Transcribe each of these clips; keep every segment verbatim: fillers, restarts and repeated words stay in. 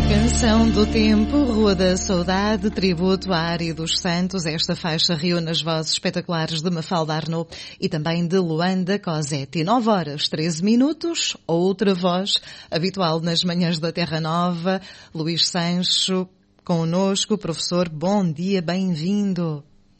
Canção do Tempo, Rua da Saudade, tributo à Ari dos Santos. Esta faixa reúne as vozes espetaculares de Mafalda Arnaud e também de Luanda Cosetti. nove horas, treze minutos, outra voz habitual nas manhãs da Terra Nova, Luís Sancho, connosco. Professor, bom dia, bem-vindo.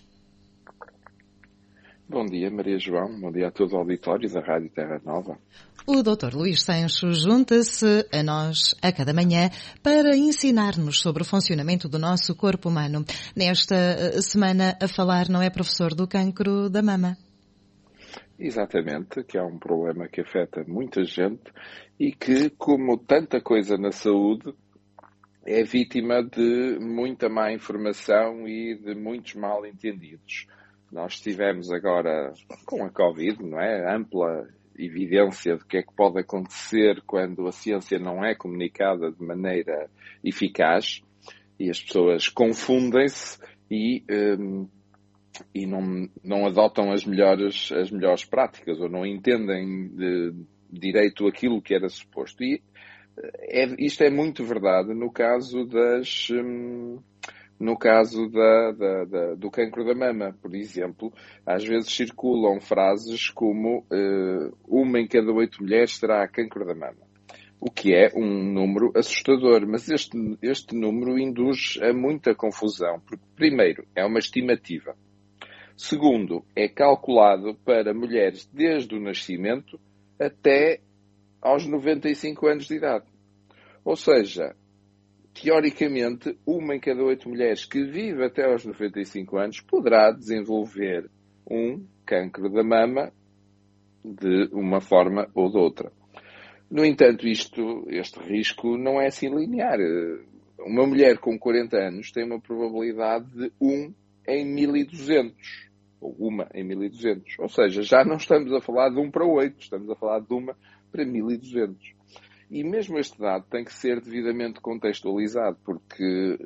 Bom dia, Maria João. Bom dia a todos os auditórios da Rádio Terra Nova. O doutor Luís Sancho junta-se a nós a cada manhã para ensinar-nos sobre o funcionamento do nosso corpo humano. Nesta semana a falar, não é, professor, do cancro da mama? Exatamente, que é um problema que afeta muita gente e que, como tanta coisa na saúde, é vítima de muita má informação e de muitos mal-entendidos. Nós tivemos agora, com a Covid, não é, ampla evidência de que é que pode acontecer quando a ciência não é comunicada de maneira eficaz e as pessoas confundem-se e, um, e não, não adotam as melhores, as melhores práticas ou não entendem de, direito aquilo que era suposto. E é, isto é muito verdade no caso das... Um, No caso da, da, da, do cancro da mama, por exemplo, às vezes circulam frases como uh, uma em cada oito mulheres terá cancro da mama, o que é um número assustador, mas este, este número induz a muita confusão, porque, primeiro, é uma estimativa. Segundo, é calculado para mulheres desde o nascimento até aos noventa e cinco anos de idade. Ou seja, teoricamente, uma em cada oito mulheres que vive até aos noventa e cinco anos poderá desenvolver um cancro da mama de uma forma ou de outra. No entanto, isto, este risco não é assim linear. Uma mulher com quarenta anos tem uma probabilidade de um em mil e duzentos, ou uma em mil e duzentos. Ou seja, já não estamos a falar de um para oito, estamos a falar de uma para mil e duzentos. E mesmo este dado tem que ser devidamente contextualizado, porque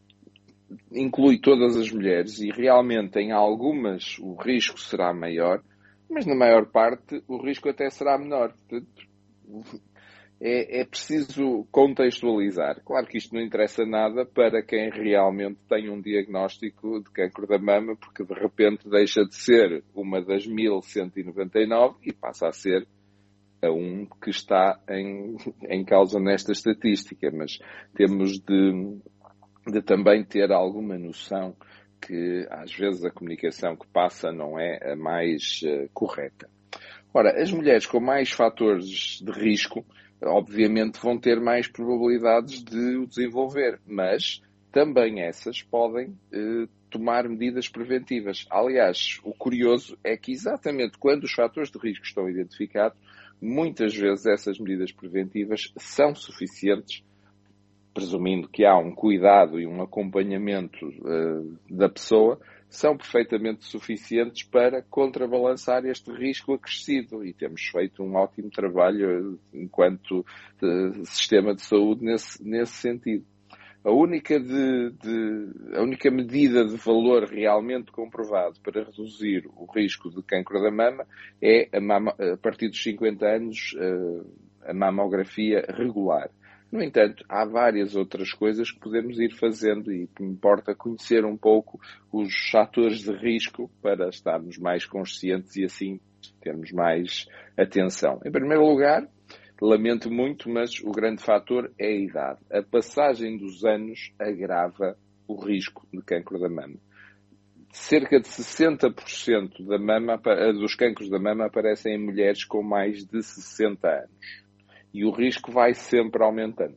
inclui todas as mulheres e realmente em algumas o risco será maior, mas na maior parte o risco até será menor. Portanto, é, é preciso contextualizar. Claro que isto não interessa nada para quem realmente tem um diagnóstico de cancro da mama, porque de repente deixa de ser uma das mil cento e noventa e nove e passa a ser a um que está em, em causa nesta estatística, mas temos de, de também ter alguma noção que às vezes a comunicação que passa não é a mais uh, correta. Ora, as mulheres com mais fatores de risco, obviamente vão ter mais probabilidades de o desenvolver, mas também essas podem uh, tomar medidas preventivas. Aliás, o curioso é que exatamente quando os fatores de risco estão identificados, muitas vezes essas medidas preventivas são suficientes, presumindo que há um cuidado e um acompanhamento uh, da pessoa, são perfeitamente suficientes para contrabalançar este risco acrescido. E temos feito um ótimo trabalho enquanto uh, sistema de saúde nesse, nesse sentido. A única, de, de, a única medida de valor realmente comprovado para reduzir o risco de cancro da mama é, a, mama, a partir dos cinquenta anos, a mamografia regular. No entanto, há várias outras coisas que podemos ir fazendo e que me importa conhecer um pouco os fatores de risco para estarmos mais conscientes e assim termos mais atenção. Em primeiro lugar, lamento muito, mas o grande fator é a idade. A passagem dos anos agrava o risco de cancro da mama. Cerca de sessenta por cento da mama, dos cancros da mama aparecem em mulheres com mais de sessenta anos. E o risco vai sempre aumentando.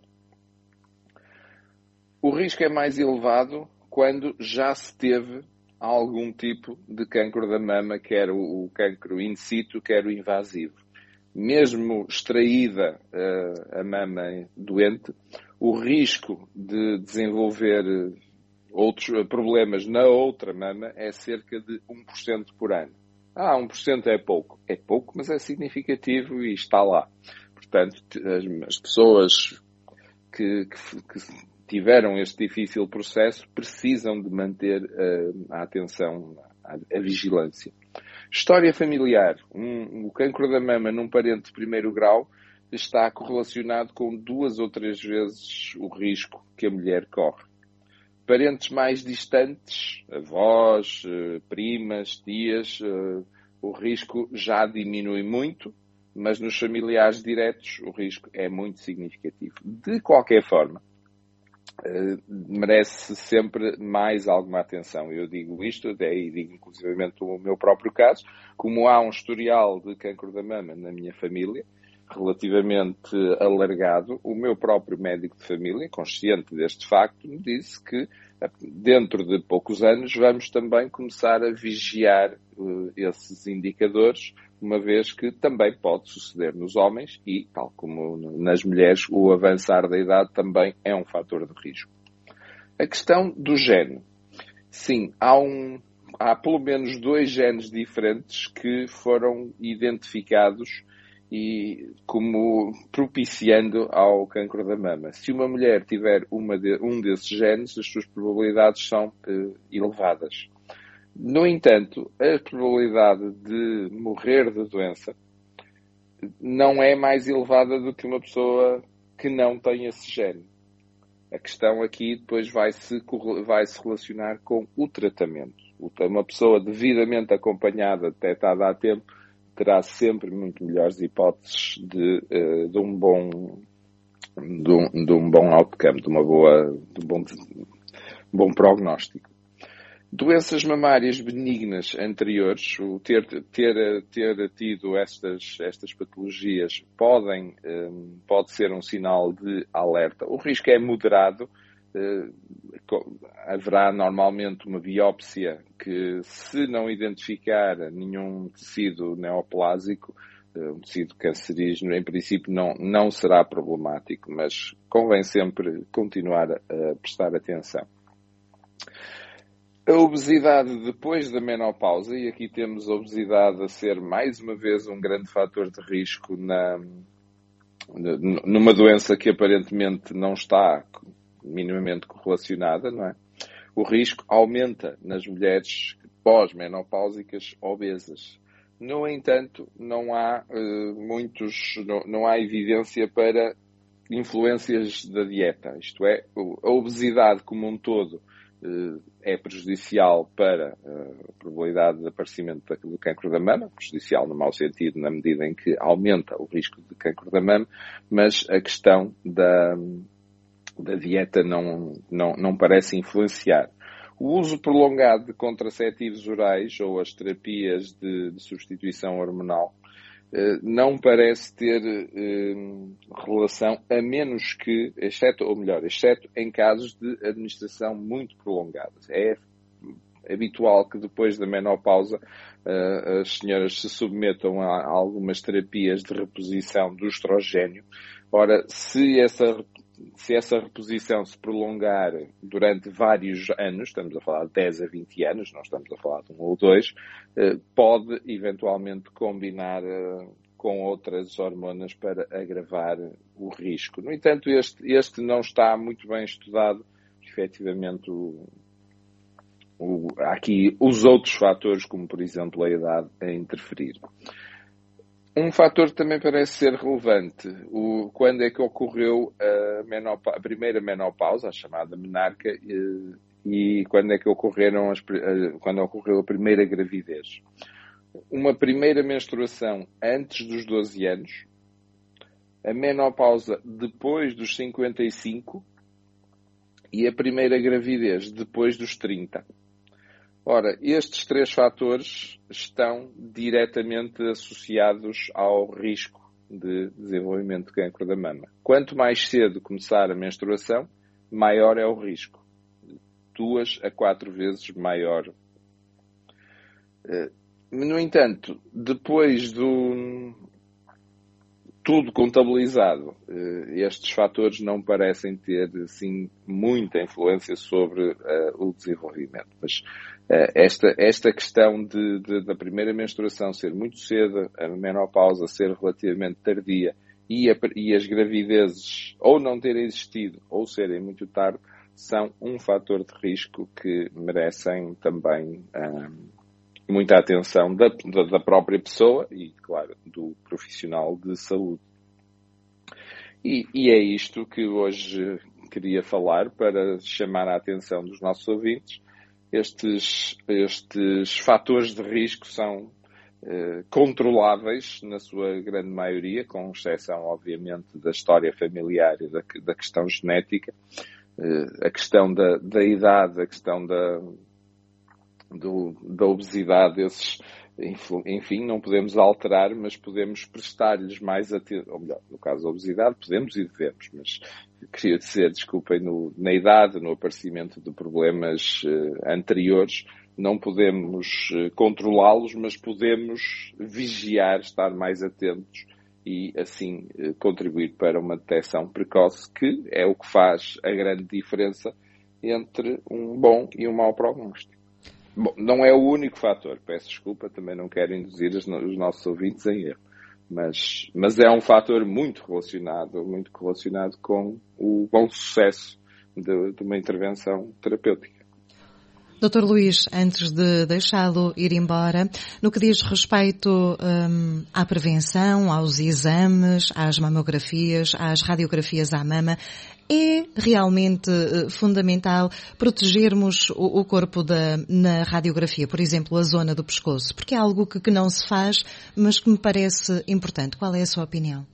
O risco é mais elevado quando já se teve algum tipo de cancro da mama, quer o cancro in situ, quer o invasivo. Mesmo extraída uh, a mama doente, o risco de desenvolver outros problemas na outra mama é cerca de um por cento por ano. Ah, um por cento é pouco. É pouco, mas é significativo e está lá. Portanto, as, as pessoas que, que, que tiveram este difícil processo precisam de manter uh, a atenção, a, a vigilância. História familiar. Um, o cancro da mama num parente de primeiro grau está correlacionado com duas ou três vezes o risco que a mulher corre. Parentes mais distantes, avós, primas, tias, o risco já diminui muito, mas nos familiares diretos o risco é muito significativo. De qualquer forma, merece sempre mais alguma atenção. Eu digo isto, e digo inclusivamente o meu próprio caso, como há um historial de cancro da mama na minha família, relativamente alargado, o meu próprio médico de família, consciente deste facto, me disse que dentro de poucos anos vamos também começar a vigiar uh, esses indicadores, uma vez que também pode suceder nos homens e, tal como nas mulheres, o avançar da idade também é um fator de risco. A questão do gene. Sim, há um, há pelo menos dois genes diferentes que foram identificados e como propiciando ao cancro da mama. Se uma mulher tiver uma de, um desses genes, as suas probabilidades são uh, elevadas. No entanto, a probabilidade de morrer de doença não é mais elevada do que uma pessoa que não tem esse gene. A questão aqui depois vai-se vai -se relacionar com o tratamento. Uma pessoa devidamente acompanhada, detectada a tempo, terá sempre muito melhores hipóteses de, de, um, bom, de, um, de um bom outcome, de, uma boa, de um bom, bom prognóstico. Doenças mamárias benignas anteriores, o ter, ter, ter tido estas, estas patologias, podem, pode ser um sinal de alerta. O risco é moderado. Haverá normalmente uma biópsia que, se não identificar nenhum tecido neoplásico, um tecido cancerígeno, em princípio não, não será problemático, mas convém sempre continuar a prestar atenção. A obesidade depois da menopausa, e aqui temos a obesidade a ser mais uma vez um grande fator de risco na, numa doença que aparentemente não está minimamente correlacionada, não é? O risco aumenta nas mulheres pós-menopáusicas obesas. No entanto, não há uh, muitos, não, não há evidência para influências da dieta. Isto é, a obesidade como um todo uh, é prejudicial para uh, a probabilidade de aparecimento do cancro da mama, prejudicial no mau sentido, na medida em que aumenta o risco de cancro da mama, mas a questão da da dieta não, não, não parece influenciar. O uso prolongado de contraceptivos orais ou as terapias de, de substituição hormonal eh, não parece ter eh, relação, a menos que, exceto, ou melhor, exceto em casos de administração muito prolongada. É habitual que depois da menopausa uh, as senhoras se submetam a, a algumas terapias de reposição do estrogênio. Ora, se essa Se essa reposição se prolongar durante vários anos, estamos a falar de dez a vinte anos, não estamos a falar de um ou dois, pode eventualmente combinar com outras hormonas para agravar o risco. No entanto, este, este não está muito bem estudado, efetivamente, o, o, há aqui os outros fatores, como por exemplo a idade, a interferir. Um fator que também parece ser relevante, o, quando é que ocorreu a, menopausa, a primeira menopausa, a chamada menarca, e, e quando é que ocorreram as, quando ocorreu a primeira gravidez. Uma primeira menstruação antes dos doze anos, a menopausa depois dos cinquenta e cinco e a primeira gravidez depois dos trinta. Ora, estes três fatores estão diretamente associados ao risco de desenvolvimento de cancro da mama. Quanto mais cedo começar a menstruação, maior é o risco. Duas a quatro vezes maior. No entanto, depois do tudo contabilizado, estes fatores não parecem ter, assim, muita influência sobre uh, o desenvolvimento. Mas uh, esta, esta questão de, de, da primeira menstruação ser muito cedo, a menopausa ser relativamente tardia e, a, e as gravidezes ou não terem existido ou serem muito tarde, são um fator de risco que merecem também um, muita atenção da, da, da própria pessoa e, claro, do profissional de saúde. E, e é isto que hoje queria falar para chamar a atenção dos nossos ouvintes. Estes, estes fatores de risco são eh, controláveis na sua grande maioria, com exceção, obviamente, da história familiar e da, da questão genética, eh, a questão da, da idade, a questão da, do, da obesidade, esses, enfim, não podemos alterar, mas podemos prestar-lhes mais atenção, ou melhor, no caso da obesidade, podemos e devemos, mas queria dizer, desculpem, no, na idade, no aparecimento de problemas uh, anteriores, não podemos uh, controlá-los, mas podemos vigiar, estar mais atentos e, assim, uh, contribuir para uma detecção precoce, que é o que faz a grande diferença entre um bom e um mau prognóstico. Bom, não é o único fator, peço desculpa, também não quero induzir os nossos ouvintes em erro, mas, mas é um fator muito relacionado, muito relacionado com o bom sucesso de, de uma intervenção terapêutica. doutor Luís, antes de deixá-lo ir embora, no que diz respeito hum, à prevenção, aos exames, às mamografias, às radiografias à mama, é realmente uh, fundamental protegermos o, o corpo da, na radiografia, por exemplo, a zona do pescoço, porque é algo que, que não se faz, mas que me parece importante. Qual é a sua opinião?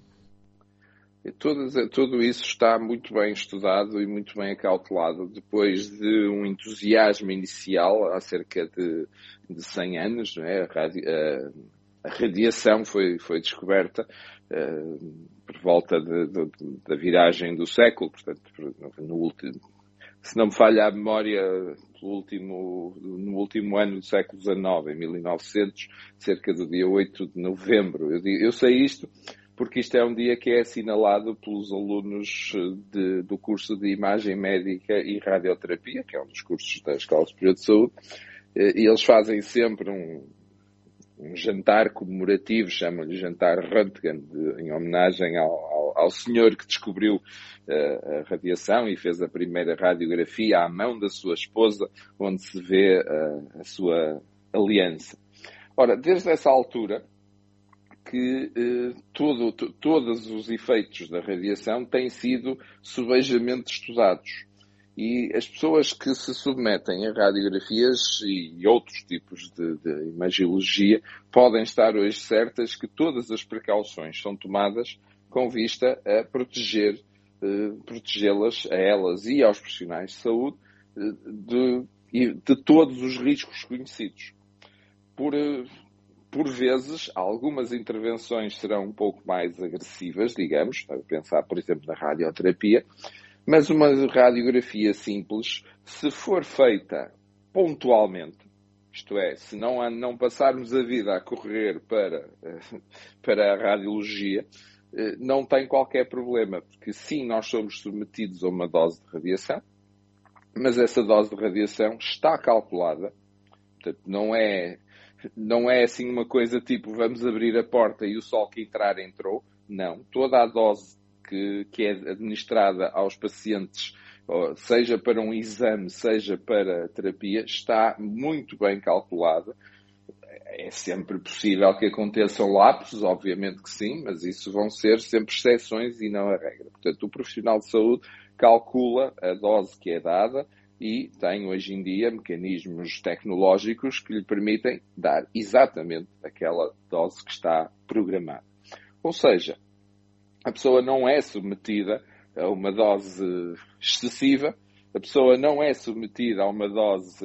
Tudo, tudo isso está muito bem estudado e muito bem acautelado depois de um entusiasmo inicial há cerca de, de cem anos, não é? a, radi, a, a radiação foi, foi descoberta uh, por volta de, de, de, da viragem do século, portanto, no, no último, se não me falha a memória, no último, no último ano do século dezenove, em mil e novecentos, cerca do dia oito de novembro. Eu, eu sei isto porque isto é um dia que é assinalado pelos alunos de, do curso de Imagem Médica e Radioterapia, que é um dos cursos da Escola Superior de Saúde, e eles fazem sempre um, um jantar comemorativo, chamam-lhe jantar Röntgen, de, em homenagem ao, ao, ao senhor que descobriu uh, a radiação e fez a primeira radiografia à mão da sua esposa, onde se vê uh, a sua aliança. Ora, desde essa altura, que eh, todo, to, todos os efeitos da radiação têm sido subejamente estudados. E as pessoas que se submetem a radiografias e outros tipos de, de imagiologia podem estar hoje certas que todas as precauções são tomadas com vista a proteger, eh, protegê-las a elas e aos profissionais de saúde eh, de, de todos os riscos conhecidos. Por... Eh, Por vezes, algumas intervenções serão um pouco mais agressivas, digamos, a pensar, por exemplo, na radioterapia, mas uma radiografia simples, se for feita pontualmente, isto é, se não, não passarmos a vida a correr para, para a radiologia, não tem qualquer problema, porque sim, nós somos submetidos a uma dose de radiação, mas essa dose de radiação está calculada, portanto, não é... Não é assim uma coisa tipo, vamos abrir a porta e o sol que entrar entrou. Não. Toda a dose que, que é administrada aos pacientes, seja para um exame, seja para terapia, está muito bem calculada. É sempre possível que aconteçam lapsos, obviamente que sim, mas isso vão ser sempre exceções e não a regra. Portanto, o profissional de saúde calcula a dose que é dada e tem hoje em dia mecanismos tecnológicos que lhe permitem dar exatamente aquela dose que está programada. Ou seja, a pessoa não é submetida a uma dose excessiva, a pessoa não é submetida a uma dose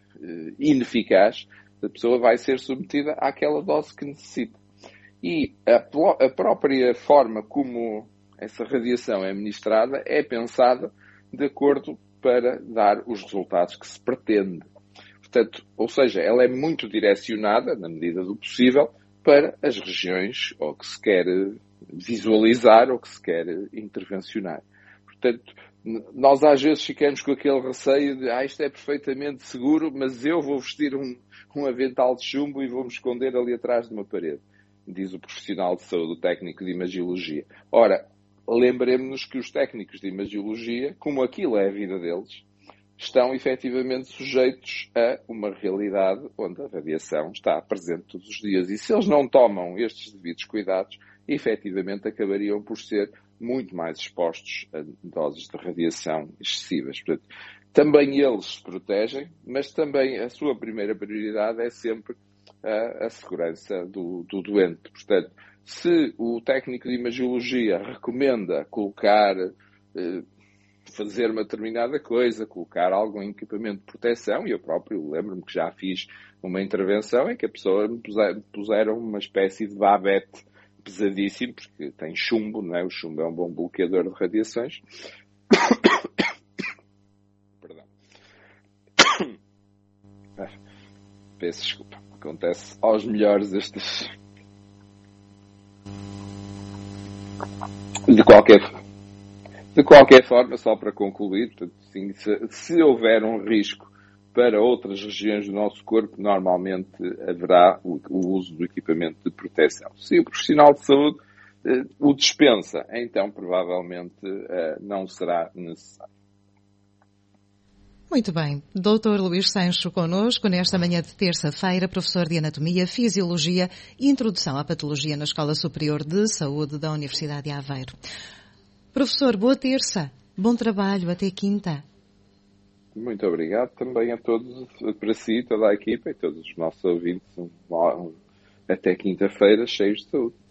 ineficaz, a pessoa vai ser submetida àquela dose que necessita. E a, a própria forma como essa radiação é administrada é pensada de acordo para dar os resultados que se pretende. Portanto, ou seja, ela é muito direcionada, na medida do possível, para as regiões ou que se quer visualizar ou que se quer intervencionar. Portanto, nós às vezes ficamos com aquele receio de ah, isto é perfeitamente seguro, mas eu vou vestir um, um avental de chumbo e vou-me esconder ali atrás de uma parede, diz o profissional de saúde, o técnico de imagiologia. Ora, lembremos-nos que os técnicos de imagiologia, como aquilo é a vida deles, estão efetivamente sujeitos a uma realidade onde a radiação está presente todos os dias. E se eles não tomam estes devidos cuidados, efetivamente acabariam por ser muito mais expostos a doses de radiação excessivas. Portanto, também eles se protegem, mas também a sua primeira prioridade é sempre a, a segurança do, do doente. Portanto, se o técnico de imagiologia recomenda colocar, eh, fazer uma determinada coisa, colocar algum equipamento de proteção, e eu próprio lembro-me que já fiz uma intervenção em que a pessoa me puseram uma espécie de babete pesadíssimo, porque tem chumbo, não é? O chumbo é um bom bloqueador de radiações. Perdão. Peço desculpa. Acontece aos melhores estes... De qualquer, de qualquer forma, só para concluir, portanto, sim, se, se houver um risco para outras regiões do nosso corpo, normalmente haverá o, o uso do equipamento de proteção. Se o profissional de saúde eh, o dispensa, então provavelmente eh, não será necessário. Muito bem. doutor Luís Sancho connosco nesta manhã de terça-feira, professor de Anatomia, Fisiologia e Introdução à Patologia na Escola Superior de Saúde da Universidade de Aveiro. Professor, boa terça. Bom trabalho. Até quinta. Muito obrigado também a todos, para si, toda a equipa e todos os nossos ouvintes. Um, um, até quinta-feira, cheios de saúde.